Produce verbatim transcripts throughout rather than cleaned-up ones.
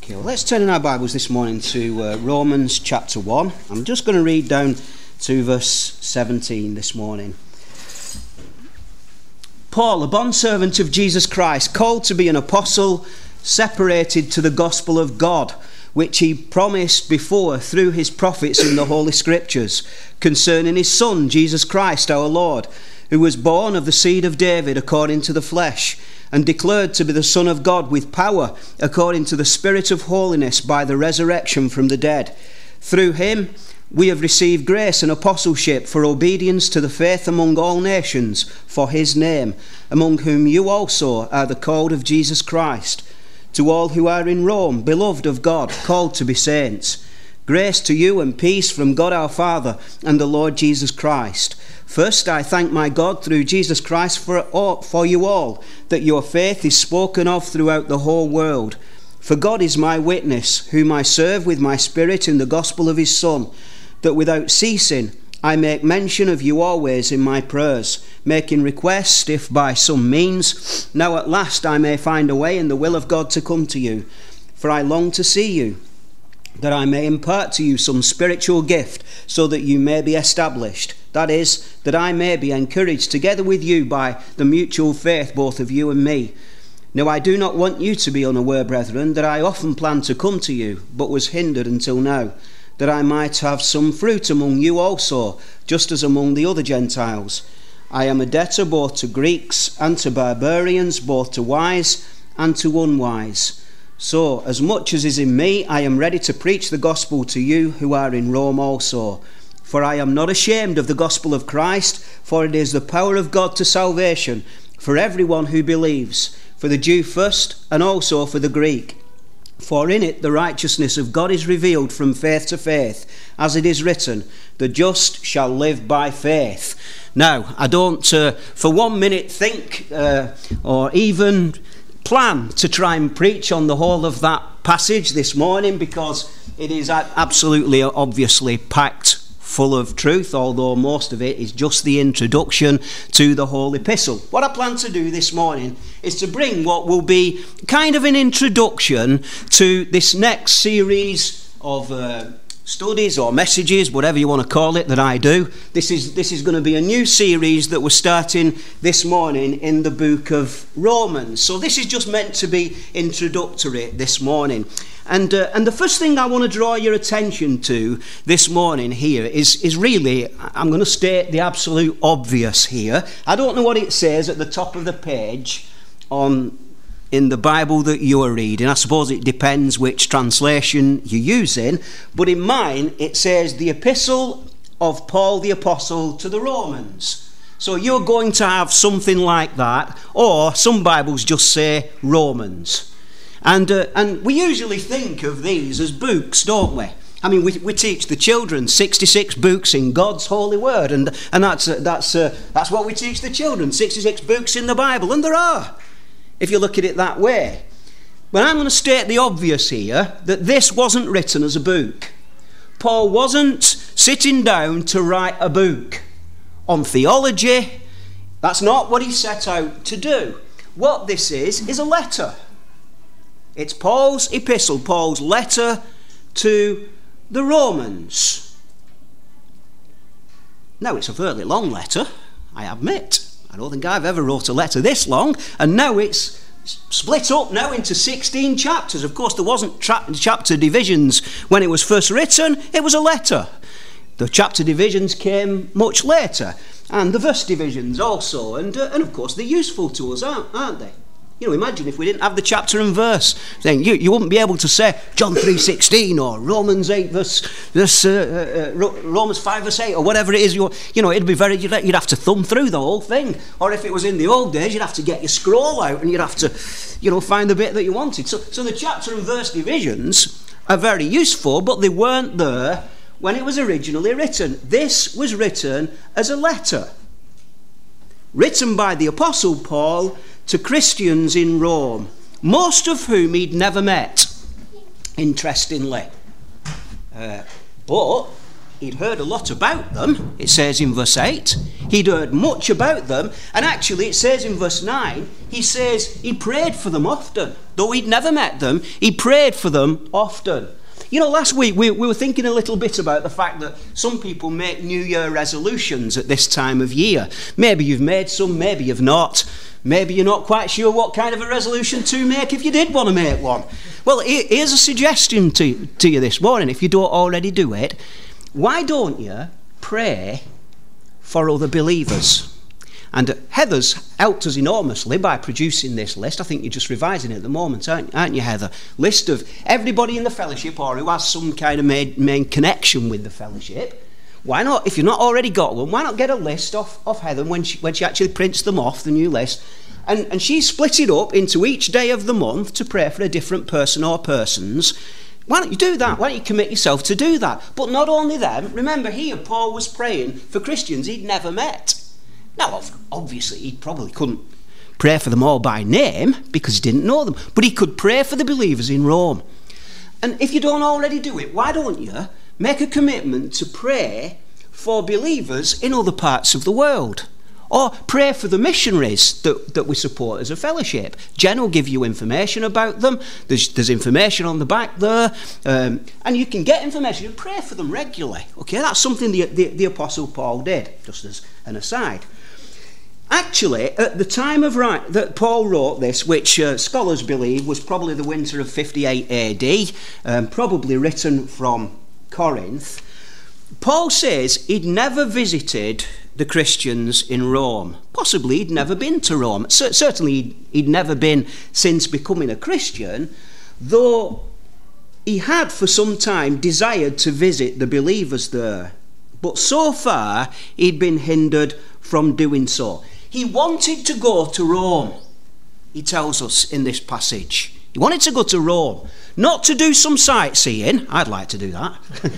Okay, well, let's turn in our Bibles this morning to uh, Romans chapter one. I'm just going to read down to verse seventeen this morning. Paul, a bondservant of Jesus Christ, called to be an apostle, separated to the gospel of God, which he promised before through his prophets in the Holy Scriptures, concerning his Son, Jesus Christ our Lord, who was born of the seed of David according to the flesh, and declared to be the Son of God with power, according to the Spirit of holiness, by the resurrection from the dead. Through him we have received grace and apostleship for obedience to the faith among all nations, for his name, among whom you also are the called of Jesus Christ. To all who are in Rome, beloved of God, called to be saints, grace to you and peace from God our Father and the Lord Jesus Christ. First, I thank my God through Jesus Christ for, all, for you all, that your faith is spoken of throughout the whole world. For God is my witness, whom I serve with my spirit in the gospel of his Son, that without ceasing I make mention of you always in my prayers, making request, if by some means, now at last I may find a way in the will of God to come to you. For I long to see you, that I may impart to you some spiritual gift, so that you may be established. That is, that I may be encouraged together with you by the mutual faith both of you and me. Now I do not want you to be unaware, brethren, that I often planned to come to you, but was hindered until now, that I might have some fruit among you also, just as among the other Gentiles. I am a debtor both to Greeks and to barbarians, both to wise and to unwise. So, as much as is in me, I am ready to preach the gospel to you who are in Rome also. For I am not ashamed of the gospel of Christ, for it is the power of God to salvation for everyone who believes, for the Jew first and also for the Greek. For in it the righteousness of God is revealed from faith to faith, as it is written, the just shall live by faith. Now, I don't uh, for one minute think uh, or even plan to try and preach on the whole of that passage this morning, because it is absolutely obviously packed full of truth, although most of it is just the introduction to the whole epistle. What I plan to do this morning is to bring what will be kind of an introduction to this next series of uh, studies or messages, whatever you want to call it, that I do. This is this is going to be a new series that we're starting this morning in the book of Romans. So this is just meant to be introductory this morning. And uh, and the first thing I want to draw your attention to this morning here is, is really, I'm going to state the absolute obvious here. I don't know what it says at the top of the page on in the Bible that you're reading. I suppose it depends which translation you're using. But in mine, it says the epistle of Paul the Apostle to the Romans. So you're going to have something like that, or some Bibles just say Romans. And uh, and we usually think of these as books, don't we? I mean, we we teach the children sixty-six books in God's holy word, and and that's uh, that's uh, that's what we teach the children, sixty-six books in the Bible, and there are, if you look at it that way. But I'm going to state the obvious here, that this wasn't written as a book. Paul wasn't sitting down to write a book on theology. That's not what he set out to do. What this is, is a letter. It's Paul's epistle, Paul's letter to the Romans. Now, it's a fairly long letter, I admit. I don't think I've ever wrote a letter this long, and now it's split up now into sixteen chapters. Of course, there wasn't tra- chapter divisions when it was first written. It was a letter. The chapter divisions came much later, and the verse divisions also, and uh, and of course they're useful to us, aren't, aren't they? You know, imagine if we didn't have the chapter and verse thing. You, you wouldn't be able to say John three sixteen or Romans eight verse, verse uh, uh, Romans five verse eight or whatever it is. You, you know, it'd be very. You'd, you'd have to thumb through the whole thing. Or if it was in the old days, you'd have to get your scroll out and you'd have to, you know, find the bit that you wanted. So, so the chapter and verse divisions are very useful, but they weren't there when it was originally written. This was written as a letter, written by the Apostle Paul to Christians in Rome, most of whom he'd never met, interestingly. Uh, but he'd heard a lot about them, it says in verse eight. He'd heard much about them. And actually, it says in verse nine, he says he prayed for them often. Though he'd never met them, he prayed for them often. You know, last week we, we were thinking a little bit about the fact that some people make New Year resolutions at this time of year. Maybe you've made some, maybe you've not. Maybe you're not quite sure what kind of a resolution to make if you did want to make one. Well, here's a suggestion to, to you this morning, if you don't already do it. Why don't you pray for other believers? And Heather's helped us enormously by producing this list. I think you're just revising it at the moment, aren't, aren't you, Heather? List of everybody in the fellowship or who has some kind of main, main connection with the fellowship. Why not, if you've not already got one, why not get a list off, off Heather when she, when she actually prints them off, the new list, and, and she split it up into each day of the month to pray for a different person or persons. Why don't you do that? Why don't you commit yourself to do that? But not only them, remember here, Paul was praying for Christians he'd never met. Now, obviously, he probably couldn't pray for them all by name because he didn't know them, but he could pray for the believers in Rome. And if you don't already do it, why don't you make a commitment to pray for believers in other parts of the world? Or pray for the missionaries that, that we support as a fellowship. Jen will give you information about them. There's, there's information on the back there. Um, and you can get information and pray for them regularly. Okay, that's something the, the, the Apostle Paul did, just as an aside. Actually, at the time of right, that Paul wrote this, which uh, scholars believe was probably the winter of fifty-eight A D, um, probably written from Corinth, Paul says he'd never visited the Christians in Rome. Possibly he'd never been to Rome. C- certainly he'd, he'd never been since becoming a Christian, though he had for some time desired to visit the believers there. But so far he'd been hindered from doing so. He wanted to go to Rome, he tells us in this passage. He wanted to go to Rome, not to do some sightseeing. I'd like to do that.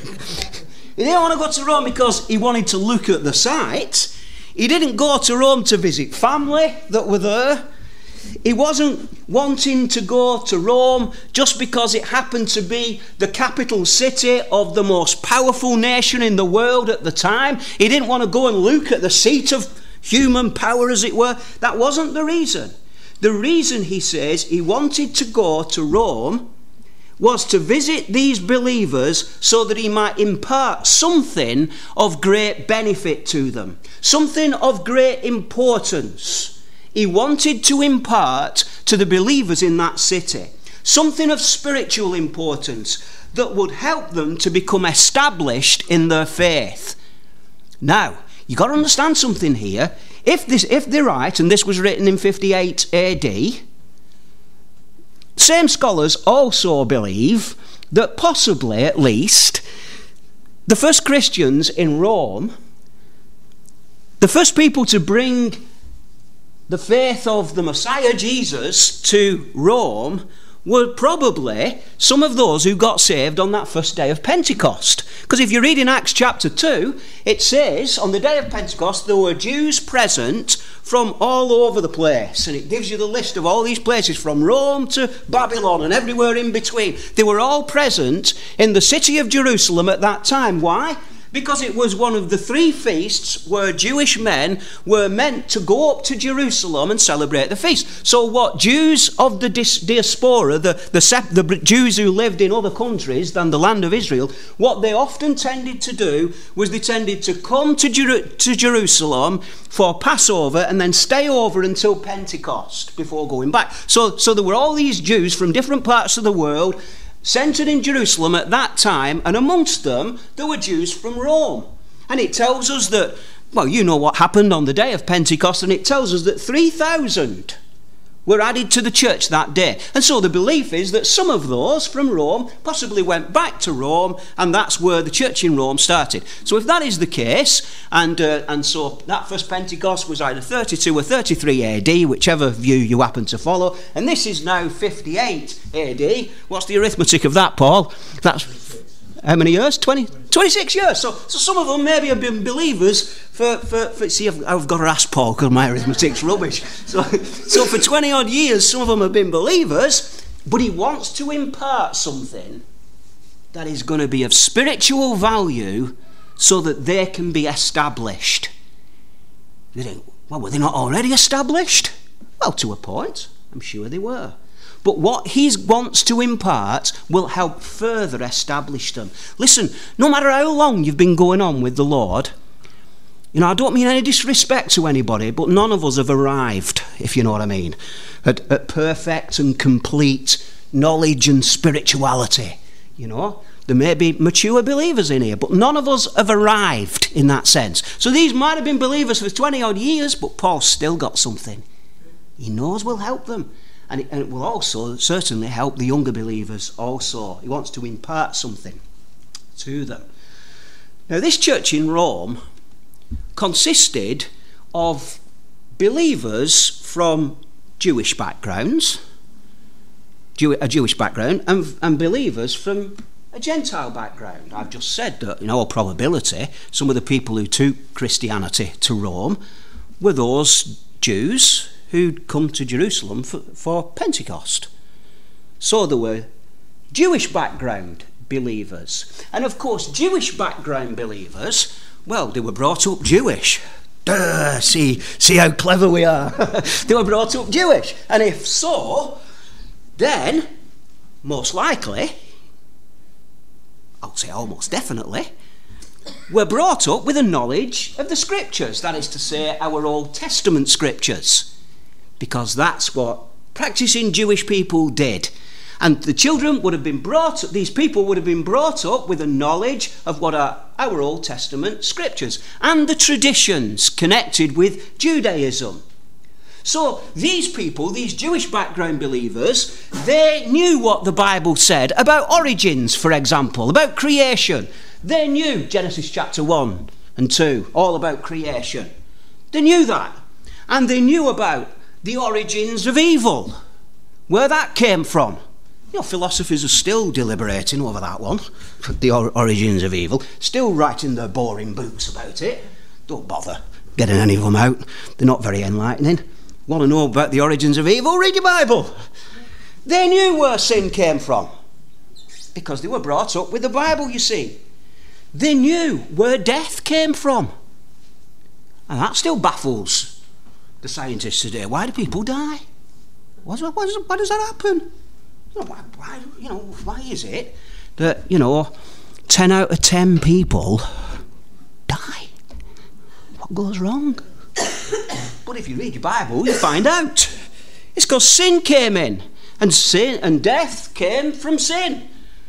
He didn't want to go to Rome because he wanted to look at the sights. He didn't go to Rome to visit family that were there. He wasn't wanting to go to Rome just because it happened to be the capital city of the most powerful nation in the world at the time. He didn't want to go and look at the seat of human power, as it were. That wasn't the reason. The reason, he says, he wanted to go to Rome was to visit these believers so that he might impart something of great benefit to them, something of great importance. He wanted to impart to the believers in that city something of spiritual importance that would help them to become established in their faith. Now, you've got to understand something here. If this, if they're right, and this was written in fifty-eight A D, same scholars also believe that possibly, at least, the first Christians in Rome, the first people to bring the faith of the Messiah Jesus to Rome, were probably some of those who got saved on that first day of Pentecost. Because if you read in Acts chapter two, it says on the day of Pentecost there were Jews present from all over the place. And it gives you the list of all these places from Rome to Babylon and everywhere in between. They were all present in the city of Jerusalem at that time. Why? Because it was one of the three feasts where Jewish men were meant to go up to Jerusalem and celebrate the feast. So what Jews of the diaspora, the, the, the Jews who lived in other countries than the land of Israel, what they often tended to do was they tended to come to, Jer- to Jerusalem for Passover and then stay over until Pentecost before going back. So, so there were all these Jews from different parts of the world centred in Jerusalem at that time, and amongst them there were Jews from Rome. And it tells us that, well, you know what happened on the day of Pentecost, and it tells us that three thousand were added to the church that day. And so the belief is that some of those from Rome possibly went back to Rome, and that's where the church in Rome started. So if that is the case, and uh, and so that first Pentecost was either thirty-two or thirty-three A D, whichever view you happen to follow, and this is now fifty-eight A D. What's the arithmetic of that, Paul? That's how many years? twenty, twenty-six years. So, so some of them maybe have been believers for, for, for see, I've, I've got to ask Paul because my arithmetic's rubbish. So, so for twenty odd years, some of them have been believers, but he wants to impart something that is going to be of spiritual value so that they can be established. You think, well, were they not already established? Well, to a point, I'm sure they were. But what he wants to impart will help further establish them. Listen, no matter how long you've been going on with the Lord, you know, I don't mean any disrespect to anybody, but none of us have arrived, if you know what I mean, at, at perfect and complete knowledge and spirituality. You know, there may be mature believers in here, but none of us have arrived in that sense. So these might have been believers for twenty odd years, but Paul's still got something he knows will help them. And it, and it will also certainly help the younger believers also. He wants to impart something to them. Now, this church in Rome consisted of believers from Jewish backgrounds, Jew, a Jewish background, and, and believers from a Gentile background. I've just said that in all probability some of the people who took Christianity to Rome were those Jews who'd come to Jerusalem for, for Pentecost. So there were Jewish background believers. And of course, Jewish background believers, well, they were brought up Jewish. Duh, see, see how clever we are. They were brought up Jewish. And if so, then, most likely, I'll say almost definitely, were brought up with a knowledge of the Scriptures. That is to say, our Old Testament Scriptures. Because that's what practicing Jewish people did. And the children would have been brought up, these people would have been brought up with a knowledge of what are our Old Testament Scriptures and the traditions connected with Judaism. So these people, these Jewish background believers, they knew what the Bible said about origins, for example, about creation. They knew Genesis chapter one and two, all about creation. They knew that. And they knew about the origins of evil, where that came from. You know, philosophers are still deliberating over that one, the or- origins of evil, still writing their boring books about it. Don't bother getting any of them out. They're not very enlightening. Want to know about the origins of evil? Read your Bible. They knew where sin came from because they were brought up with the Bible, you see. They knew where death came from. And that still baffles the scientists today. Why do people die? Why does, why does, why does that happen? You know, why, why, you know, why is it that, you know, ten out of ten people die? What goes wrong? But if you read your Bible, you find out. It's because sin came in, and sin and death came from sin.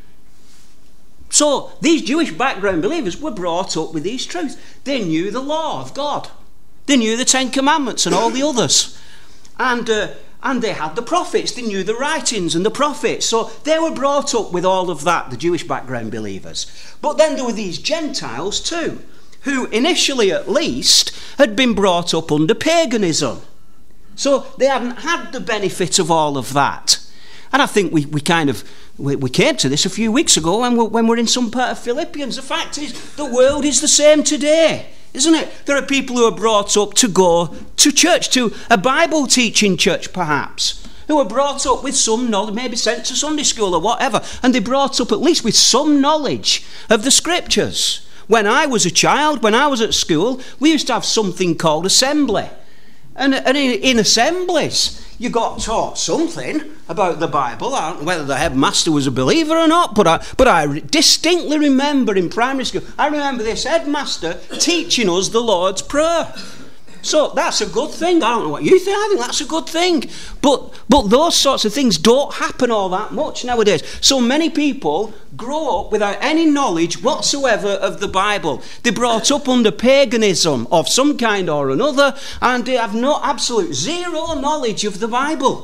So these Jewish background believers were brought up with these truths. They knew the law of God. They knew the Ten Commandments and all the others. And, uh, and they had the prophets. They knew the writings and the prophets. So they were brought up with all of that, the Jewish background believers. But then there were these Gentiles too, who initially at least had been brought up under paganism. So they hadn't had the benefit of all of that. And I think we, we kind of, we, we came to this a few weeks ago when we're, when we're in some part of Philippians. The fact is, the world is the same today. Isn't it? There are people who are brought up to go to church, to a Bible teaching church perhaps, who are brought up with some knowledge, maybe sent to Sunday school or whatever, and they're brought up at least with some knowledge of the Scriptures. When I was a child, when I was at school, we used to have something called assembly. And, and in, in assemblies, you got taught something about the Bible. I don't know whether the headmaster was a believer or not, but I, but I distinctly remember in primary school, I remember this headmaster teaching us the Lord's Prayer. So that's a good thing. I don't know what you think. I think that's a good thing. But but those sorts of things don't happen all that much nowadays. So many people grow up without any knowledge whatsoever of the Bible. They're brought up under paganism of some kind or another, and they have no absolute zero knowledge of the Bible.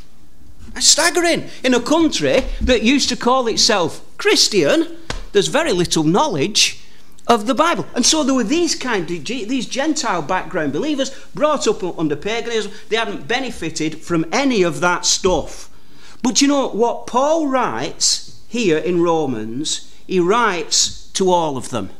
It's staggering. In a country that used to call itself Christian, there's very little knowledge of the Bible. And so there were these kind of, these Gentile background believers brought up under paganism. They hadn't benefited from any of that stuff. But you know what Paul writes here in Romans? He writes to all of them.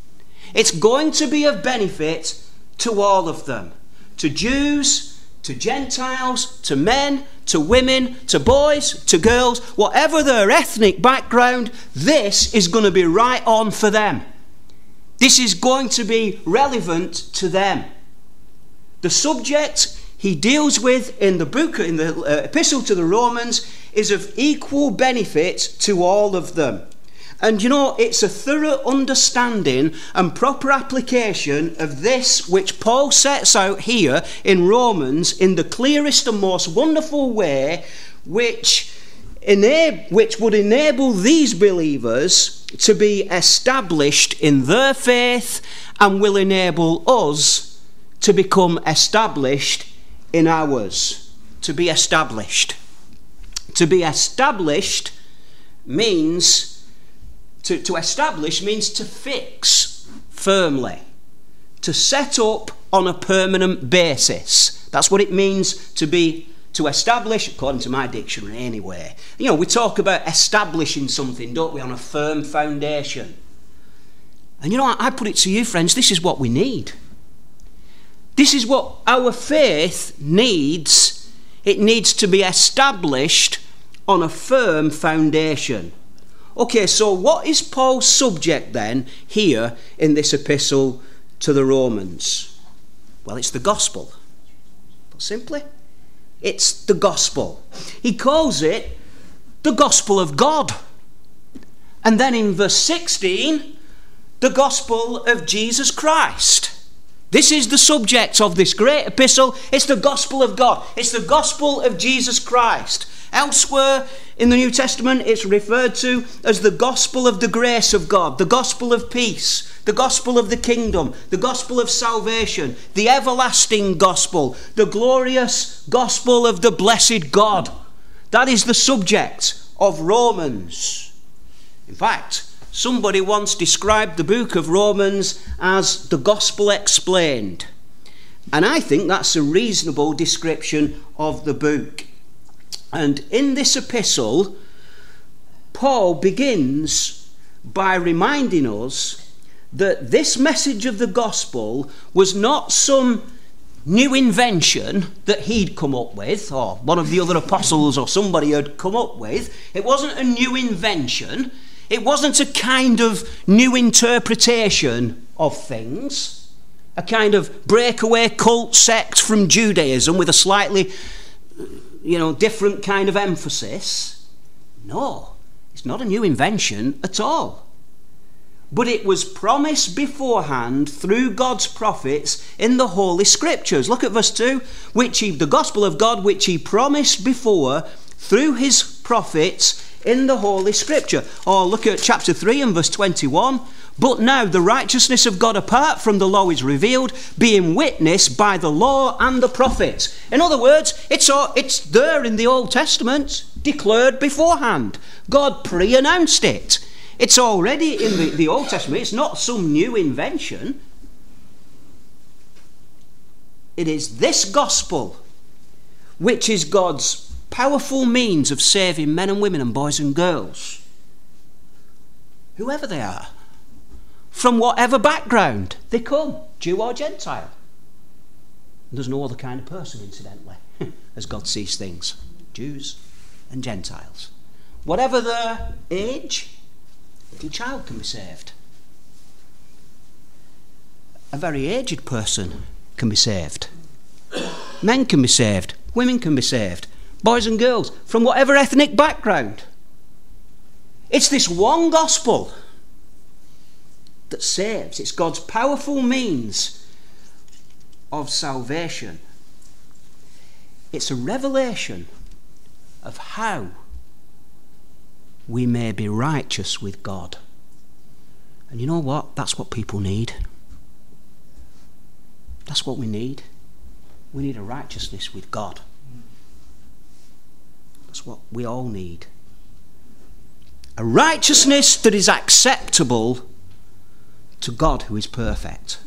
It's going to be of benefit to all of them. To Jews, to Gentiles, to men, to women, to boys, to girls, whatever their ethnic background, this is going to be right on for them. This is going to be relevant to them. The subject he deals with in the book, in the uh, epistle to the Romans, is of equal benefit to all of them. And you know, it's a thorough understanding and proper application of this which Paul sets out here in Romans in the clearest and most wonderful way, which, enab- which would enable these believers to be established in their faith and will enable us to become established in ours. To be established. To be established means... To, to establish means to fix firmly, to set up on a permanent basis. That's what it means to be, to establish, according to my dictionary anyway. You know, we talk about establishing something, don't we, on a firm foundation. And you know, I, I put it to you, friends, this is what we need. This is what our faith needs. It needs to be established on a firm foundation. Okay, so what is Paul's subject then here in this epistle to the Romans? Well, it's the gospel. But simply, it's the gospel. He calls it the gospel of God. And then in verse sixteen, the gospel of Jesus Christ. This is the subject of this great epistle. It's the gospel of God. It's the gospel of Jesus Christ. Elsewhere in the New Testament, it's referred to as the gospel of the grace of God, the gospel of peace, the gospel of the kingdom, the gospel of salvation, the everlasting gospel, the glorious gospel of the blessed God. That is the subject of Romans. In fact, somebody once described the book of Romans as the gospel explained. And I think that's a reasonable description of the book. And in this epistle, Paul begins by reminding us that this message of the gospel was not some new invention that he'd come up with, or one of the other apostles or somebody had come up with. It wasn't a new invention. It wasn't a kind of new interpretation of things, a kind of breakaway cult sect from Judaism with a slightly, you know, different kind of emphasis. No, it's not a new invention at all. But it was promised beforehand through God's prophets in the Holy Scriptures. Look at verse two, which he, the gospel of God, which he promised before through his prophets in the Holy Scripture. Or look at chapter three and verse twenty-one. But now the righteousness of God apart from the law is revealed, being witnessed by the law and the prophets. In other words, it's, all, it's there in the Old Testament, declared beforehand. God pre-announced it. It's already in the, the Old Testament. It's not some new invention. It is this gospel, which is God's powerful means of saving men and women and boys and girls, whoever they are, from whatever background they come, Jew or Gentile. There's no other kind of person, incidentally, as God sees things. Jews and Gentiles. Whatever their age, a little child can be saved. A very aged person can be saved. Men can be saved. Women can be saved. Boys and girls, from whatever ethnic background. It's this one gospel that saves. It's God's powerful means of salvation. It's a revelation of how we may be righteous with God. And you know what? That's what people need. That's what we need. We need a righteousness with God. That's what we all need. A righteousness that is acceptable to God who is perfect.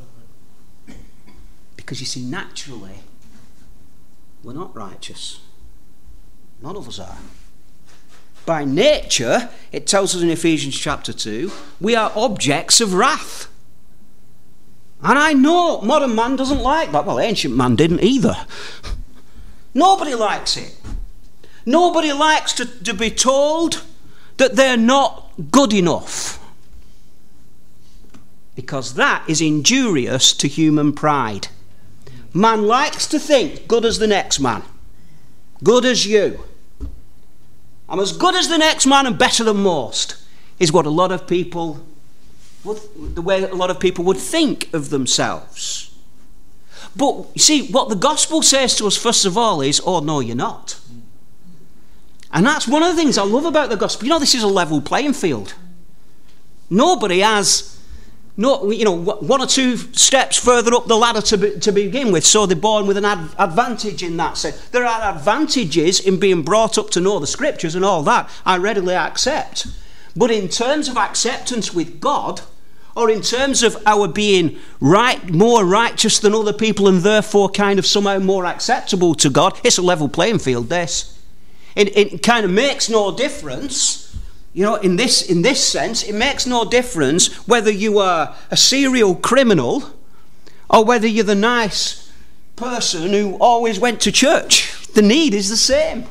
Because you see, naturally, we're not righteous. None of us are. By nature, it tells us in Ephesians chapter two, we are objects of wrath. And I know modern man doesn't like that. Well, ancient man didn't either. Nobody likes it. Nobody likes to, to be told that they're not good enough. because that is injurious to human pride. Man likes to think good as the next man, good as you. I'm as good as the next man and better than most, is what a lot of people would, the way a lot of people would think of themselves. But you see, what the gospel says to us first of all is, oh no, you're not. And that's one of the things I love about the gospel. You know, this is a level playing field. Nobody has, no, you know, one or two steps further up the ladder to, be, to begin with, so they're born with an ad, advantage in that sense. There are advantages in being brought up to know the scriptures and all that. I readily accept. But in terms of acceptance with God, or in terms of our being right, more righteous than other people and therefore kind of somehow more acceptable to God, it's a level playing field, this. It, it kind of makes no difference, you know, in this, in this sense, it makes no difference whether you are a serial criminal or whether you're the nice person who always went to church. The need is the same.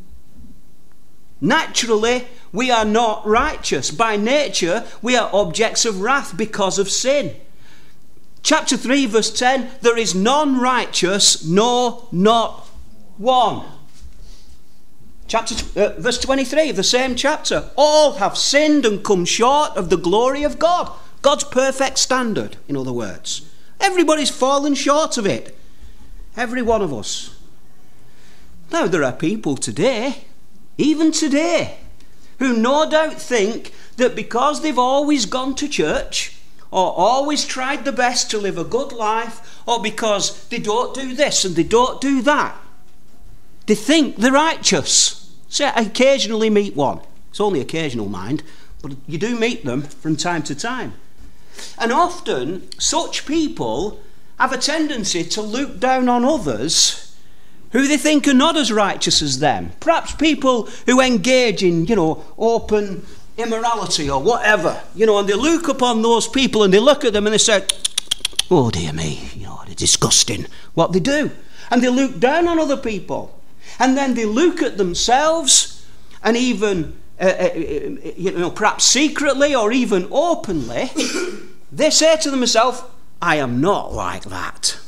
Naturally, we are not righteous. By nature, we are objects of wrath because of sin. Chapter three, verse ten, there is none righteous, no, not one. Chapter uh, verse twenty-three of the same chapter, all have sinned and come short of the glory of God. God's perfect standard, in other words. Everybody's fallen short of it. Every one of us. Now, there are people today, even today, who no doubt think that because they've always gone to church or always tried the best to live a good life, or because they don't do this and they don't do that, they think they're righteous. So I occasionally meet one. It's only occasional, mind, but you do meet them from time to time. And often such people have a tendency to look down on others who they think are not as righteous as them. Perhaps people who engage in, you know, open immorality or whatever, you know, and they look upon those people and they look at them and they say, oh dear me, you know, it's disgusting what they do. And they look down on other people. And then they look at themselves and even, uh, uh, you know, perhaps secretly or even openly, they say to themselves, I am not like that.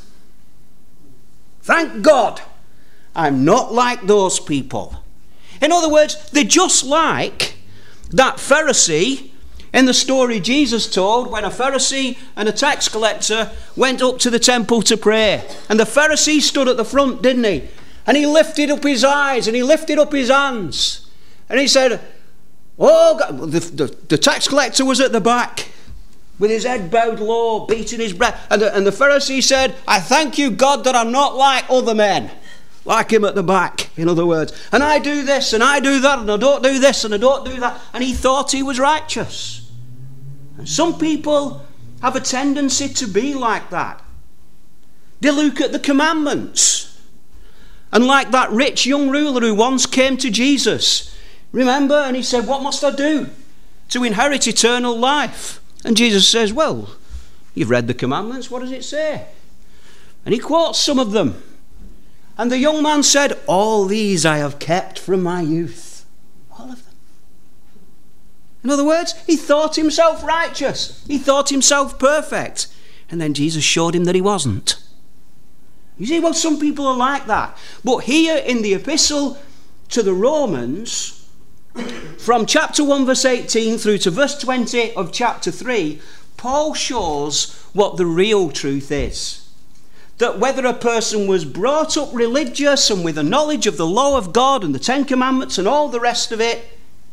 Thank God I'm not like those people. In other words, they're just like that Pharisee in the story Jesus told when a Pharisee and a tax collector went up to the temple to pray. And the Pharisee stood at the front, didn't he? And he lifted up his eyes and he lifted up his hands. And he said, oh God. The, the, the tax collector was at the back with his head bowed low, beating his breast. And the, and the Pharisee said, I thank you, God, that I'm not like other men. Like him at the back, in other words. And I do this and I do that and I don't do this and I don't do that. And he thought he was righteous. And some people have a tendency to be like that. They look at the commandments. And like that rich young ruler who once came to Jesus, remember, and he said, what must I do to inherit eternal life? And Jesus says, well, you've read the commandments, what does it say? And he quotes some of them. And the young man said, all these I have kept from my youth. All of them. In other words, he thought himself righteous. He thought himself perfect. And then Jesus showed him that he wasn't. You see, well, some people are like that. But here in the epistle to the Romans, from chapter one, verse eighteen through to verse twenty of chapter three, Paul shows what the real truth is. That whether a person was brought up religious and with a knowledge of the law of God and the Ten Commandments and all the rest of it,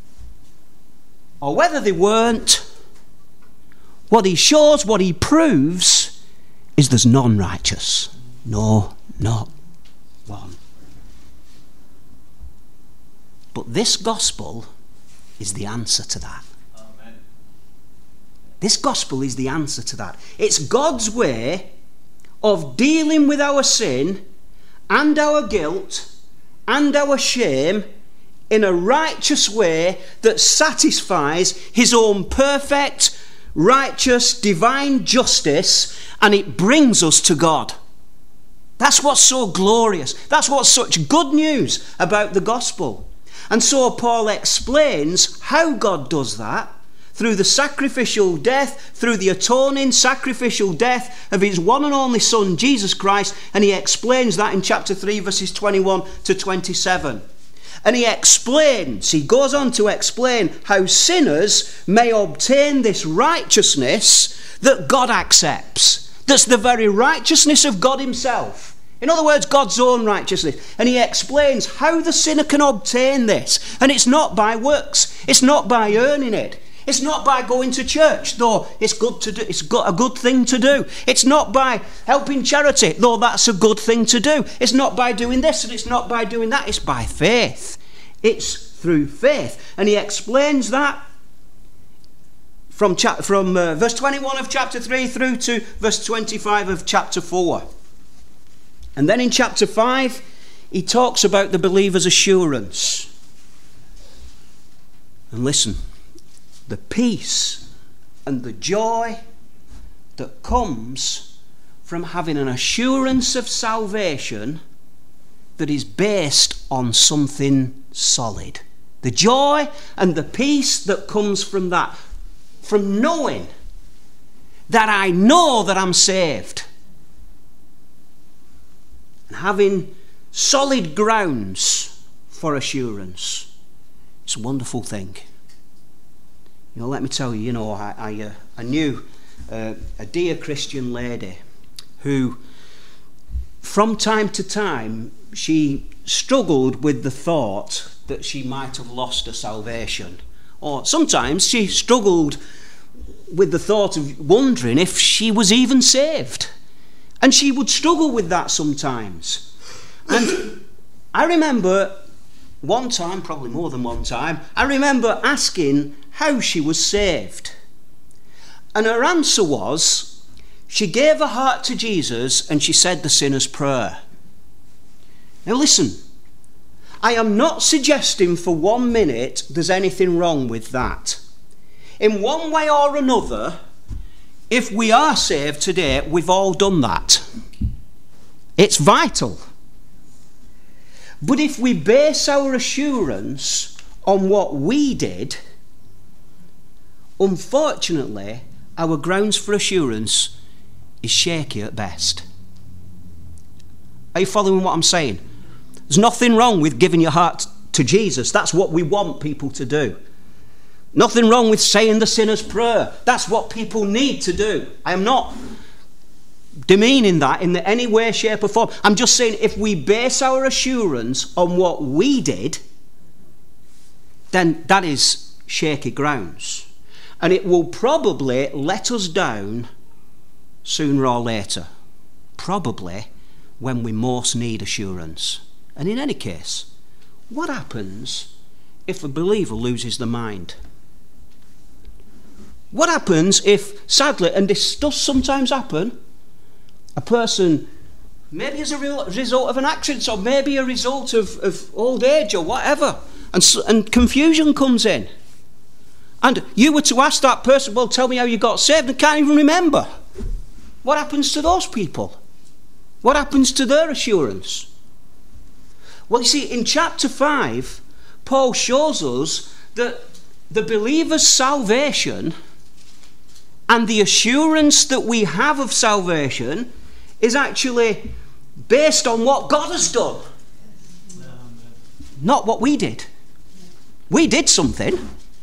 or whether they weren't, what he shows, what he proves, is there's none righteous. No, not one. But this gospel is the answer to that. Amen. This gospel is the answer to that. It's God's way of dealing with our sin and our guilt and our shame in a righteous way that satisfies his own perfect, righteous, divine justice, and it brings us to God. That's what's so glorious. That's what's such good news about the gospel. And so Paul explains how God does that through the sacrificial death, through the atoning sacrificial death of his one and only Son, Jesus Christ. And he explains that in chapter three, verses twenty-one to twenty-seven. And he explains, he goes on to explain how sinners may obtain this righteousness that God accepts. That's the very righteousness of God himself. In other words, God's own righteousness. And he explains how the sinner can obtain this. And it's not by works. It's not by earning it. It's not by going to church, though it's good to do. It's a good thing to do. It's not by helping charity, though that's a good thing to do. It's not by doing this and it's not by doing that. It's by faith. It's through faith. And he explains that from, cha- from uh, verse twenty-one of chapter three through to verse twenty-five of chapter four. And then in chapter five, he talks about the believer's assurance. And listen, the peace and the joy that comes from having an assurance of salvation that is based on something solid. The joy and the peace that comes from that, from knowing that I know that I'm saved. And having solid grounds for assurance. It's a wonderful thing. You know, let me tell you, you know, I, I, uh, I knew uh, a dear Christian lady who, from time to time, she struggled with the thought that she might have lost her salvation. Or sometimes she struggled with the thought of wondering if she was even saved. And she would struggle with that sometimes. And I remember one time, probably more than one time, I remember asking how she was saved. And her answer was, she gave her heart to Jesus and she said the sinner's prayer. Now listen, I am not suggesting for one minute there's anything wrong with that. In one way or another, if we are saved today, we've all done that. It's vital. But if we base our assurance on what we did, unfortunately, our grounds for assurance is shaky at best. Are you following what I'm saying? There's nothing wrong with giving your heart to Jesus. That's what we want people to do. Nothing wrong with saying the sinner's prayer. That's what people need to do. I am not demeaning that in any way, shape or form. I'm just saying if we base our assurance on what we did, then that is shaky grounds. And it will probably let us down sooner or later. Probably when we most need assurance. And in any case, what happens if a believer loses their mind? What happens if, sadly, and this does sometimes happen, a person, maybe as a result of an accident or maybe a result of, of old age or whatever, and, and confusion comes in. And you were to ask that person, well, tell me how you got saved, and can't even remember. What happens to those people? What happens to their assurance? Well, you see, in chapter five, Paul shows us that the believer's salvation and the assurance that we have of salvation is actually based on what God has done. Not what we did. We did something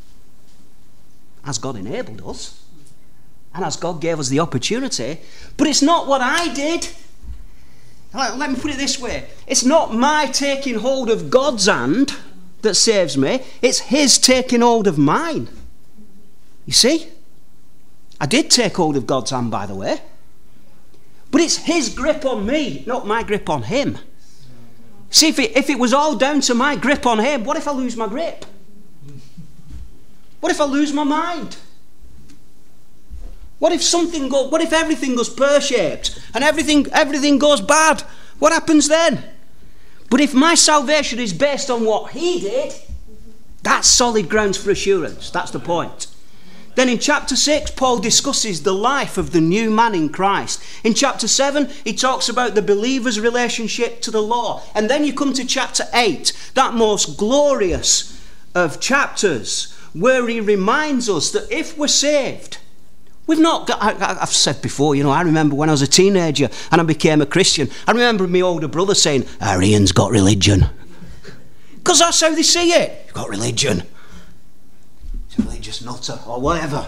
as God enabled us and as God gave us the opportunity, but it's not what I did. Let me put it this way. It's not my taking hold of God's hand that saves me. It's his taking hold of mine. You see? I did take hold of God's hand, by the way. But it's his grip on me, not my grip on him. See, if it, if it was all down to my grip on him, what if I lose my grip? What if I lose my mind? What if something go, what if everything goes pear-shaped and everything everything goes bad? What happens then? But if my salvation is based on what he did, that's solid grounds for assurance. That's the point. Then in chapter six, Paul discusses the life of the new man in Christ. In chapter seven, he talks about the believer's relationship to the law. And then you come to chapter eight, that most glorious of chapters, where he reminds us that if we're saved, we've not got, I, I've said before, you know, I remember when I was a teenager and I became a Christian, I remember my older brother saying, "Our Ian's got religion." Because that's how they see it. You've got religion. It's a religious nutter or whatever.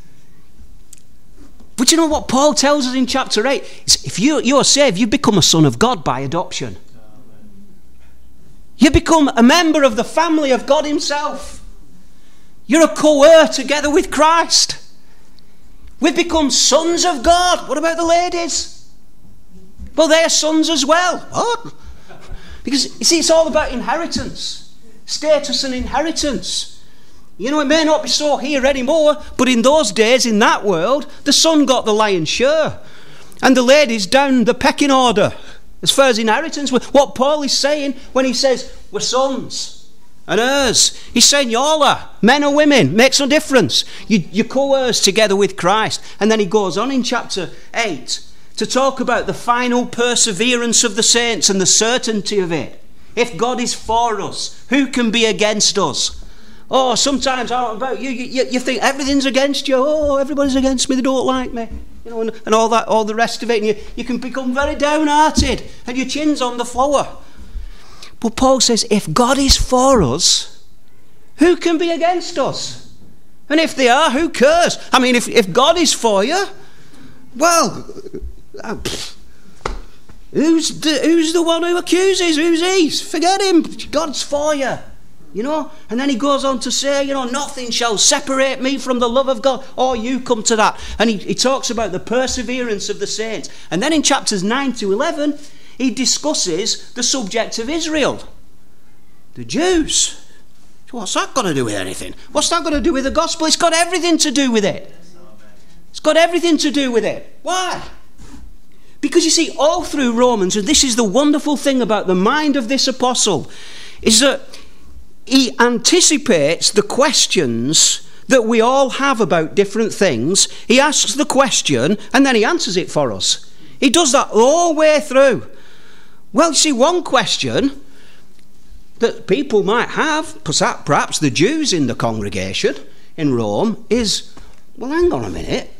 But you know what Paul tells us in chapter eight? Is if you, you're saved, you become a son of God by adoption. You become a member of the family of God himself. You're a co-heir together with Christ. We've become sons of God. What about the ladies? Well, they're sons as well. What? Because, you see, it's all about inheritance. Status and inheritance. You know, it may not be so here anymore, but in those days, in that world, the son got the lion's share. And the ladies down the pecking order. As far as inheritance, what Paul is saying when he says, we're sons and heirs. He's saying, y'all are, men or women, makes no difference. You, you're co-heirs together with Christ. And then he goes on in chapter eight to talk about the final perseverance of the saints and the certainty of it. If God is for us, who can be against us? Oh, sometimes I don't know about you, you, you think everything's against you. Oh, everybody's against me, they don't like me. You know, and, and all that, all the rest of it. And you, you can become very downhearted and your chin's on the floor. But Paul says, if God is for us, who can be against us? And if they are, who cares? I mean, if, if God is for you, well, uh, who's, the, who's the one who accuses? Who's he? Forget him. God's for you. You know, and then he goes on to say, you know, nothing shall separate me from the love of God. Oh, you come to that. And he, he talks about the perseverance of the saints. And then in chapters nine to eleven, he discusses the subject of Israel, the Jews. What's that got to do with anything? What's that got to do with the gospel? It's got everything to do with it. It's got everything to do with it. Why? Because you see, all through Romans, and this is the wonderful thing about the mind of this apostle, is that he anticipates the questions that we all have about different things. He asks the question and then he answers it for us. He does that all the way through. Well, you see, one question that people might have, perhaps the Jews in the congregation in Rome, is, well, hang on a minute.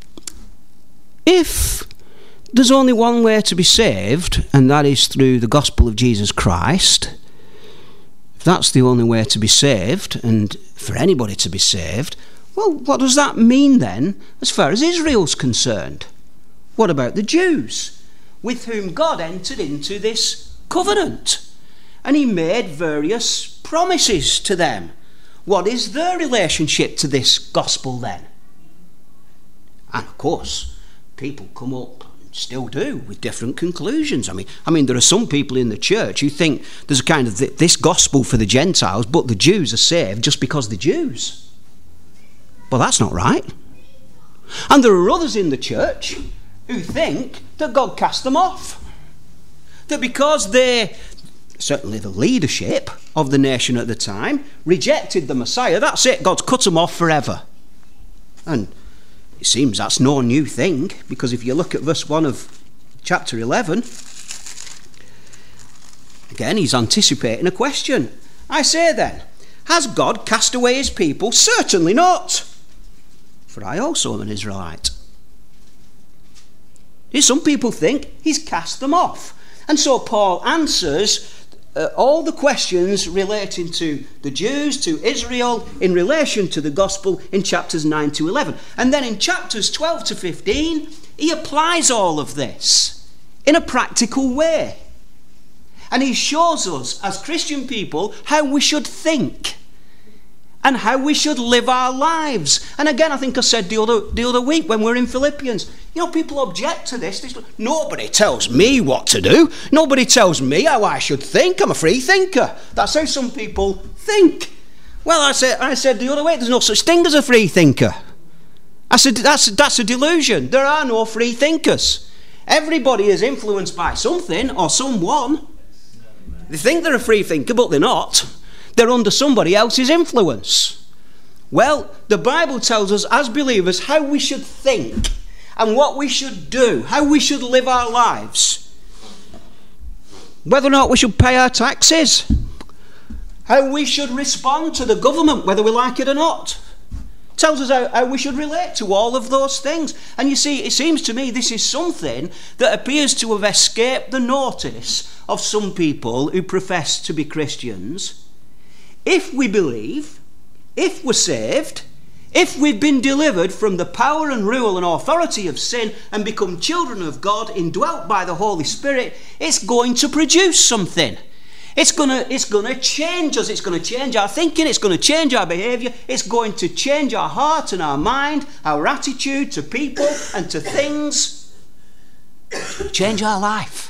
If there's only one way to be saved, and that is through the gospel of Jesus Christ, if that's the only way to be saved, and for anybody to be saved, well, what does that mean then as far as Israel's concerned? What about the Jews, with whom God entered into this covenant? And he made various promises to them. What is their relationship to this gospel then? And of course, people come up, still do, with different conclusions. I mean, I mean, there are some people in the church who think there's a kind of th- this gospel for the Gentiles, but the Jews are saved just because they're Jews. Well, that's not right. And there are others in the church who think that God cast them off. That because they, certainly the leadership of the nation at the time, rejected the Messiah, that's it, God's cut them off forever. And it seems that's no new thing, because if you look at verse one of chapter eleven, again, he's anticipating a question. I say then, has God cast away his people? Certainly not. For I also am an Israelite. Some people think he's cast them off. And so Paul answers uh, all the questions relating to the Jews, to Israel, in relation to the gospel in chapters nine to eleven. And then in chapters twelve to fifteen, he applies all of this in a practical way. And he shows us, as Christian people, how we should think and how we should live our lives. And again, I think I said the other, the other week when we were in Philippians, you know, people object to this. They, nobody tells me what to do. Nobody tells me how I should think. I'm a free thinker. That's how some people think. Well, I said, I said the other way, there's no such thing as a free thinker. I said, that's, that's a delusion. There are no free thinkers. Everybody is influenced by something or someone. They think they're a free thinker, but they're not. They're under somebody else's influence. Well, the Bible tells us as believers how we should think and what we should do, how we should live our lives. Whether or not we should pay our taxes, how we should respond to the government, whether we like it or not. Tells us how, how we should relate to all of those things. And you see, it seems to me this is something that appears to have escaped the notice of some people who profess to be Christians. If we believe, if we're saved, if we've been delivered from the power and rule and authority of sin and become children of God, indwelt by the Holy Spirit, it's going to produce something. It's going to, it's going to change us. It's going to change our thinking. It's going to change our behaviour. It's going to change our heart and our mind, our attitude to people and to things. It's going to change our life.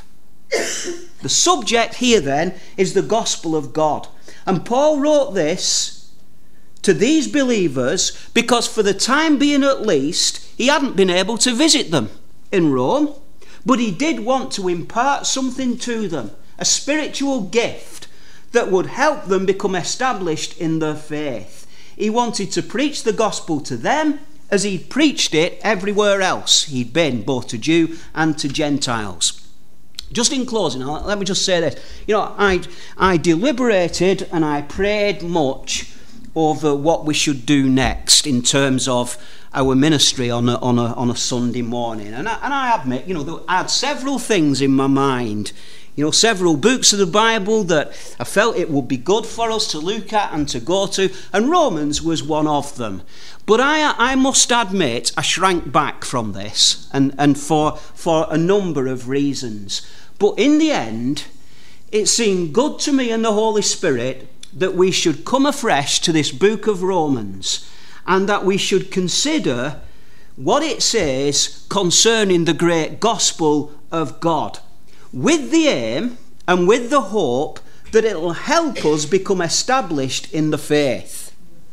The subject here then is the gospel of God. And Paul wrote this to these believers because for the time being at least, he hadn't been able to visit them in Rome, but he did want to impart something to them. A spiritual gift that would help them become established in their faith. He wanted to preach the gospel to them as he'd preached it everywhere else he'd been, both to Jew and to Gentiles. Just in closing, let me just say this. You know, I, I deliberated and I prayed much over what we should do next in terms of our ministry on a, on a, on a Sunday morning. And I, and I admit, you know, I had several things in my mind. You know, several books of the Bible that I felt it would be good for us to look at and to go to, and Romans was one of them. But I, I must admit, I shrank back from this, and, and for, for a number of reasons. But in the end, it seemed good to me and the Holy Spirit that we should come afresh to this book of Romans, and that we should consider what it says concerning the great gospel of God, with the aim and with the hope that it'll help us become established in the faith.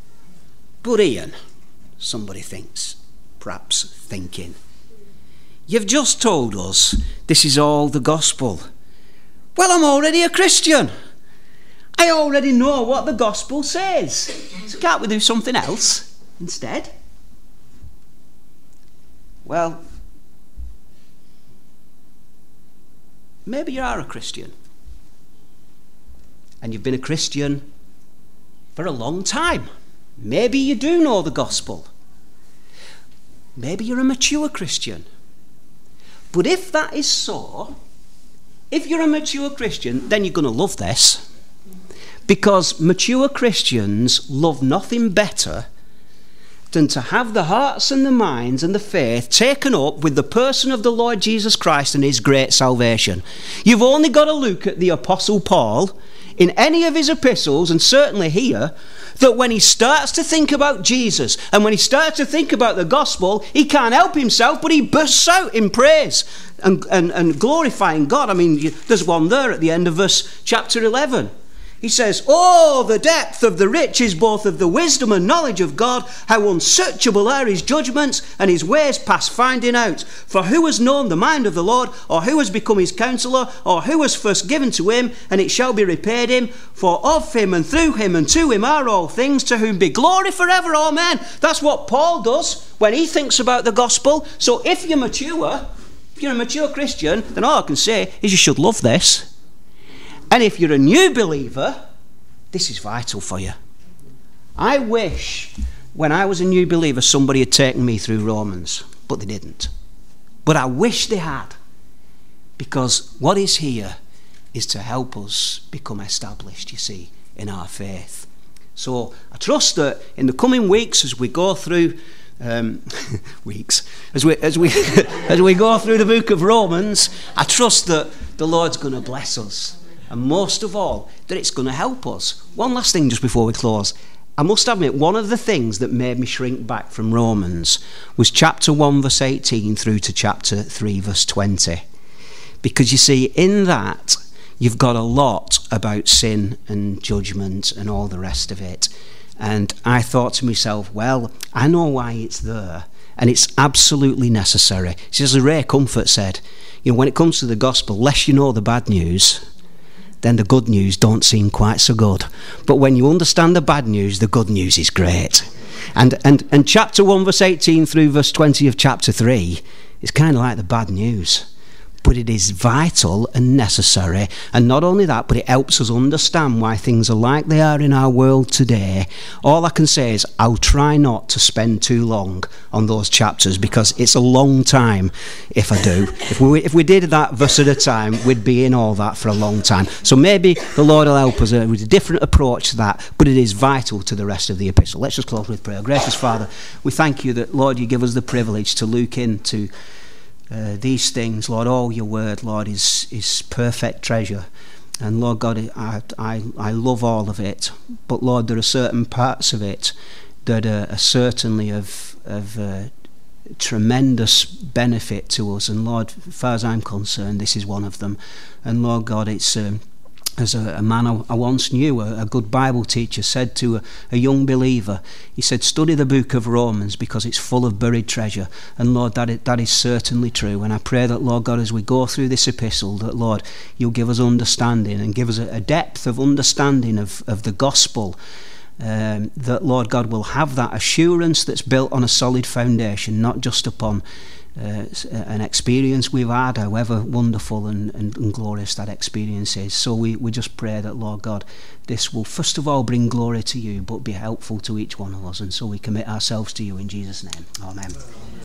But Ian, somebody thinks, perhaps thinking, you've just told us this is all the gospel. Well, I'm already a Christian. I already know what the gospel says. So can't we do something else instead? Well, maybe you are a Christian. And you've been a Christian for a long time. Maybe you do know the gospel. Maybe you're a mature Christian. But if that is so, if you're a mature Christian, then you're going to love this. Because mature Christians love nothing better than to have the hearts and the minds and the faith taken up with the person of the Lord Jesus Christ and his great salvation. You've only got to look at the Apostle Paul in any of his epistles, and certainly here, that when he starts to think about Jesus and when he starts to think about the gospel, he can't help himself, but he bursts out in praise and, and, and glorifying God. I mean, there's one there at the end of verse chapter eleven. He says, oh, the depth of the riches, both of the wisdom and knowledge of God, how unsearchable are his judgments and his ways past finding out. For who has known the mind of the Lord, or who has become his counselor, or who has first given to him, and it shall be repaid him? For of him and through him and to him are all things, to whom be glory forever. Amen. That's what Paul does when he thinks about the gospel. So if you're mature, if you're a mature Christian, then all I can say is you should love this. And if you're a new believer, this is vital for you. I wish when I was a new believer somebody had taken me through Romans, but they didn't. But I wish they had, because what is here is to help us become established, you see, in our faith. So I trust that in the coming weeks, as we go through um, weeks, as we as we as we go through the book of Romans, I trust that the Lord's going to bless us. And most of all, that it's going to help us. One last thing just before we close. I must admit, one of the things that made me shrink back from Romans was chapter one, verse eighteen, through to chapter three, verse twenty. Because you see, in that, you've got a lot about sin and judgment and all the rest of it. And I thought to myself, well, I know why it's there. And it's absolutely necessary. See, as Ray Comfort said, you know, when it comes to the gospel, lest you know the bad news, then the good news don't seem quite so good. But when you understand the bad news, the good news is great. And and and chapter one, verse eighteen through verse twenty of chapter three is kind of like the bad news. but it is vital and necessary. And not only that, but it helps us understand why things are like they are in our world today. All I can say is I'll try not to spend too long on those chapters, because it's a long time if I do. If we, if we did that verse at a time, we'd be in all that for a long time. So maybe the Lord will help us with a different approach to that, but it is vital to the rest of the epistle. Let's just close with prayer. Gracious Father, we thank you that, Lord, you give us the privilege to look into uh, these things. Lord, all your word, Lord, is is perfect treasure. And Lord God, I, I, I love all of it. But Lord, there are certain parts of it that are, are certainly of, of uh, tremendous benefit to us. And Lord, as far as I'm concerned, this is one of them. And Lord God, it's... Um, As a, a man I, I once knew, a, a good Bible teacher, said to a, a young believer, he said, study the book of Romans because it's full of buried treasure. And Lord, that is, that is certainly true. And I pray that, Lord God, as we go through this epistle, that, Lord, you'll give us understanding and give us a, a depth of understanding of, of the gospel. Um, that, Lord God, will have that assurance that's built on a solid foundation, not just upon Uh, an experience we've had, however wonderful and, and, and glorious that experience is. So we, we just pray that, Lord God, this will first of all bring glory to you, but be helpful to each one of us. And so we commit ourselves to you in Jesus' name. Amen.